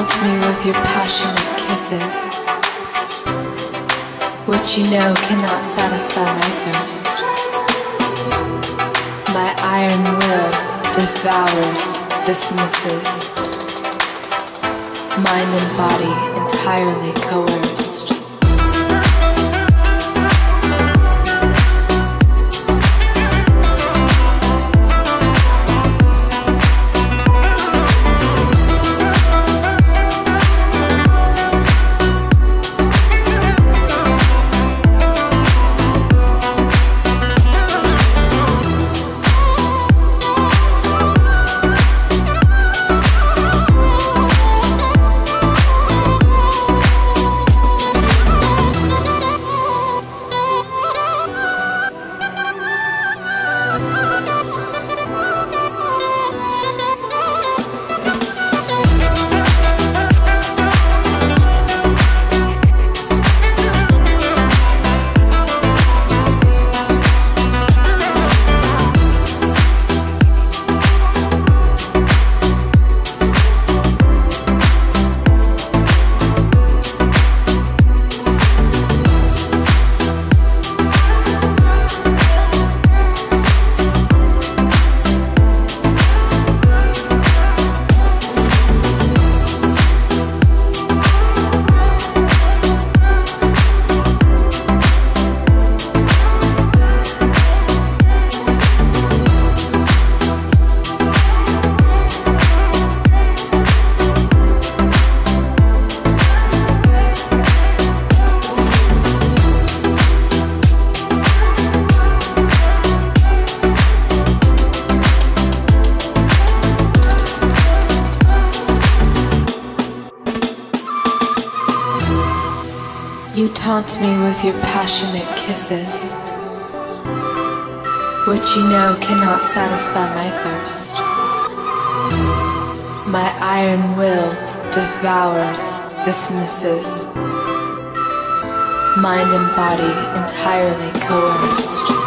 taunt me with your passionate kisses, which you know cannot satisfy my thirst. My iron will devours, dismisses, mind and body entirely coerced. You taunt me with your passionate kisses, which you know cannot satisfy my thirst. My iron will devours, dismisses, mind and body entirely coerced.